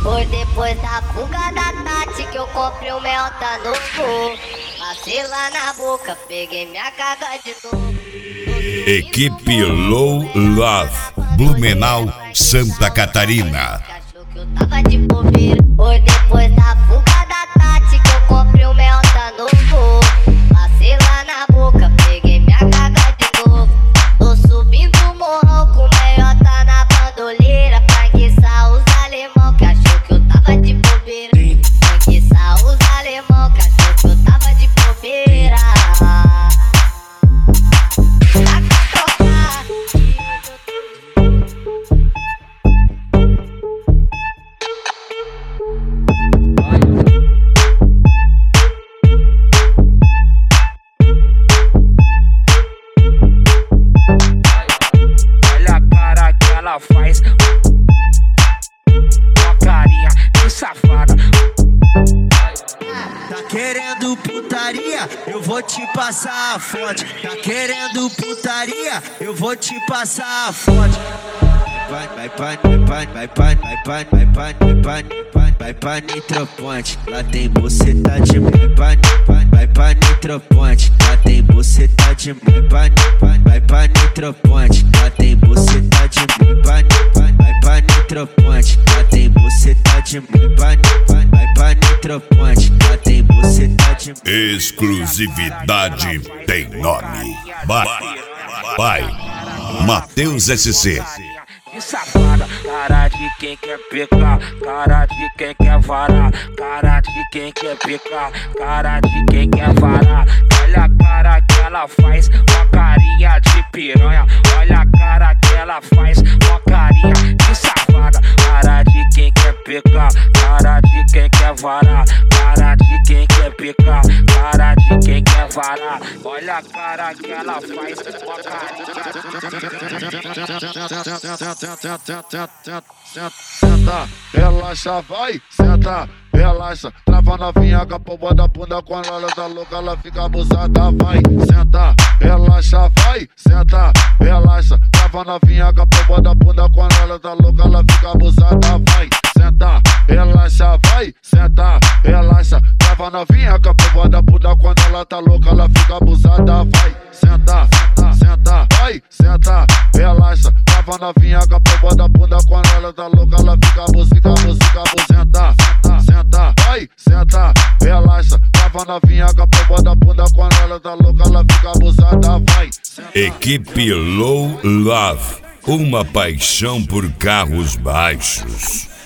Foi depois da fuga da Tati que eu comprei um Melta novo. Passei lá na boca, peguei minha caga de novo. Equipe Low Love, Blumenau, Santa Catarina. Achou que eu tava de bobeira. Foi depois da fuga da Tati que eu comprei um Melta novo. Passei lá na boca, peguei minha caga de novo. Tô subindo o morrão com meiota na bandoleira. Pra enguiçar os alemão que achou que eu tava de bobeira. Pra enguiçar os alemão que achou que eu tava de bobeira. Faz uma carinha de safada. Tá querendo putaria? Eu vou te passar a fonte. Tá querendo putaria? Eu vou te passar a fonte. Vai pra Nitroponte, lá tem buceta de vai pra Nitroponte, lá tem buceta de vai pra Nitroponte, lá tem buceta de vai pra Nitroponte, lá tem buceta de vai pra Nitroponte, lá tem buceta de Exclusividade tem nome. Vai, Matheus SC. De safada, cara de quem quer pecar, cara de quem quer varar, cara de quem quer pecar, cara de quem quer varar. Olha a cara que ela faz, uma carinha de piranha. Olha a cara que ela faz, uma carinha de safada. Cara de quem quer pecar, cara de quem quer varar, cara de quem quer pecar, cara de quem quer varar. Olha a cara que ela faz, uma carinha. Senta, relaxa, vai, senta, relaxa. Trava novinha com a pomba da bunda. Quando ela tá louca, ela fica abusada, vai. Senta, relaxa, vai, senta, relaxa. Trava novinha com a pomba da bunda. Quando ela tá louca, ela fica abusada, vai. Senta, relaxa, vai, senta, relaxa. Trava novinha com a pomba da bunda. Quando ela tá louca, ela fica abusada, vai. Senta, senta, vai, senta, relaxa. Trava novinha com a pomba da bunda. Quando ela tá louca, ela fica abusada, senta, senta, vai, senta, relaxa. Trava novinha com a pomba da bunda. Quando ela tá louca, ela fica abusada, vai. Equipe Low Love, uma paixão por carros baixos.